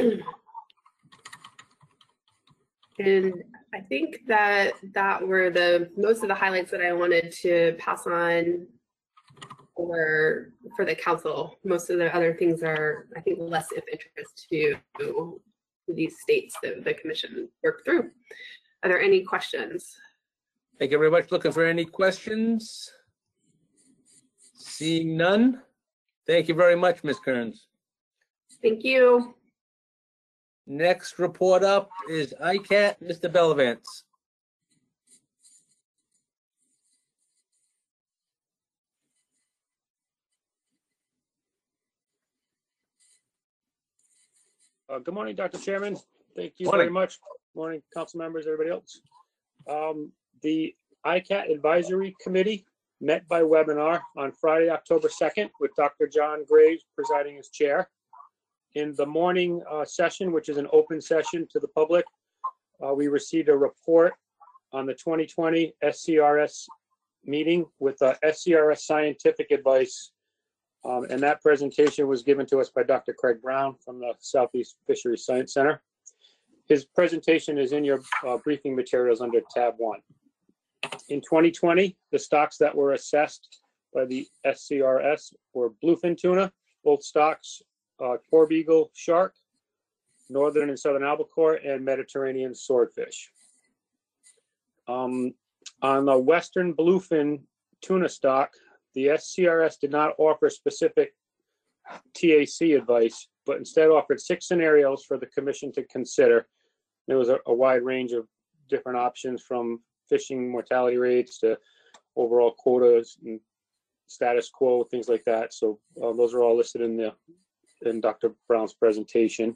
Speaker 13: and I think that that were the most of the highlights that I wanted to pass on for, for the council. Most of the other things are, I think, less of interest to, to these states that the commission worked through. Are there any questions?
Speaker 1: Thank you very much. Looking for any questions? Seeing none. Thank you very much, Miz Kearns.
Speaker 13: Thank you.
Speaker 1: Next report up is I C A T, Mister Bellavance.
Speaker 14: Uh, good morning, Doctor Chairman. Thank you
Speaker 1: Morning.
Speaker 14: very much. Morning, council members, everybody else. Um, the I C A T Advisory Committee met by webinar on Friday, October second, with Doctor John Graves presiding as chair. In the morning uh, session, which is an open session to the public, uh, we received a report on the twenty twenty S C R S meeting with uh, S C R S scientific advice. Um, and that presentation was given to us by Doctor Craig Brown from the Southeast Fisheries Science Center. His presentation is in your uh, briefing materials under tab one. In twenty twenty, the stocks that were assessed by the S C R S were bluefin tuna, both stocks, uh, porbeagle shark, northern and southern albacore, and Mediterranean swordfish. Um, on the western bluefin tuna stock, the S C R S did not offer specific T A C advice, but instead offered six scenarios for the commission to consider. There was a, a wide range of different options, from fishing mortality rates to overall quotas and status quo, things like that. So uh, those are all listed in the in Doctor Brown's presentation.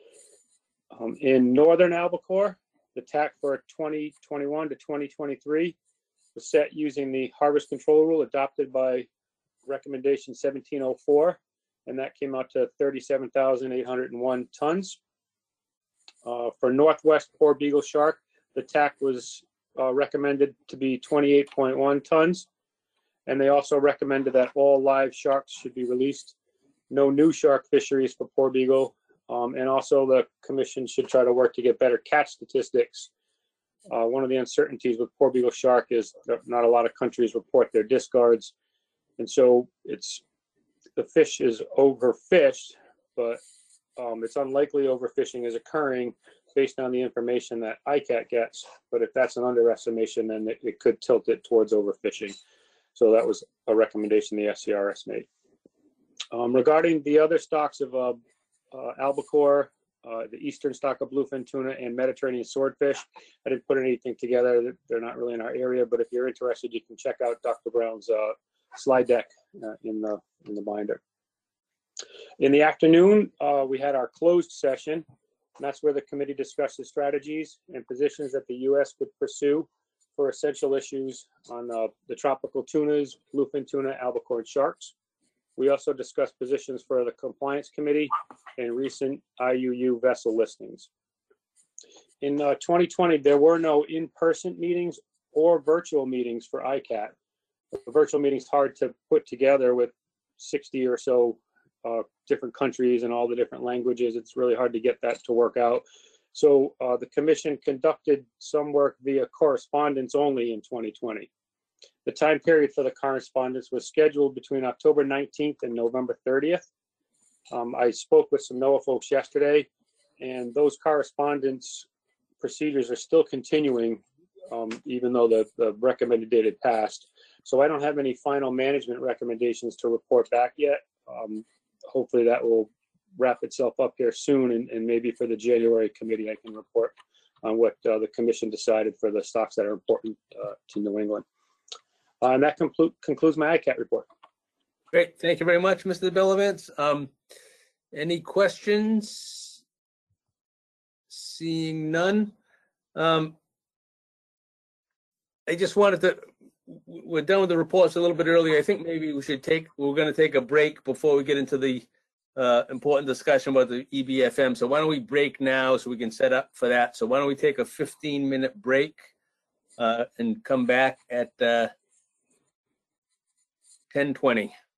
Speaker 14: Um, in northern albacore, the T A C for twenty twenty-one to twenty twenty-three was set using the harvest control rule adopted by recommendation seventeen oh four, and that came out to thirty-seven thousand eight hundred one tons. Uh, for northwest porbeagle shark, the T A C was uh, recommended to be twenty-eight point one tons, and they also recommended that all live sharks should be released. No new shark fisheries for porbeagle, um, and also the commission should try to work to get better catch statistics. Uh, one of the uncertainties with porbeagle shark is that not a lot of countries report their discards, and so it's the fish is overfished, but um, it's unlikely overfishing is occurring based on the information that I C A T gets. But if that's an underestimation, then it, it could tilt it towards overfishing. So that was a recommendation the S C R S made. Um, regarding the other stocks of uh, uh, albacore, uh, the eastern stock of bluefin tuna, and Mediterranean swordfish, I didn't put anything together. They're not really in our area, but if you're interested, you can check out Doctor Brown's uh, slide deck uh, in the in the binder. In the afternoon, uh, we had our closed session, and that's where the committee discussed the strategies and positions that the U S would pursue for essential issues on uh, the tropical tunas, bluefin tuna, albacore, and sharks. We also discussed positions for the compliance committee and recent I U U vessel listings. In uh, twenty twenty, there were no in-person meetings or virtual meetings for I C A T. The virtual meeting is hard to put together with sixty or so uh, different countries and all the different languages. It's really hard to get that to work out. So uh, the commission conducted some work via correspondence only in twenty twenty. The time period for the correspondence was scheduled between October nineteenth and November thirtieth. Um, I spoke with some NOAA folks yesterday, and those correspondence procedures are still continuing, um, even though the, the recommended date had passed. So I don't have any final management recommendations to report back yet. Um, hopefully that will wrap itself up here soon, and, and maybe for the January committee, I can report on what uh, the commission decided for the stocks that are important uh, to New England. Uh, and that conclu concludes my I C A T report.
Speaker 1: Great. Thank you very much, Mister Bilovitz. Um, any questions? Seeing none. Um, I just wanted to, we're done with the reports a little bit earlier. I think maybe we should take, we're going to take a break before we get into the uh, important discussion about the E B F M. So why don't we break now so we can set up for that. So why don't we take a fifteen minute break uh, and come back at uh, ten twenty.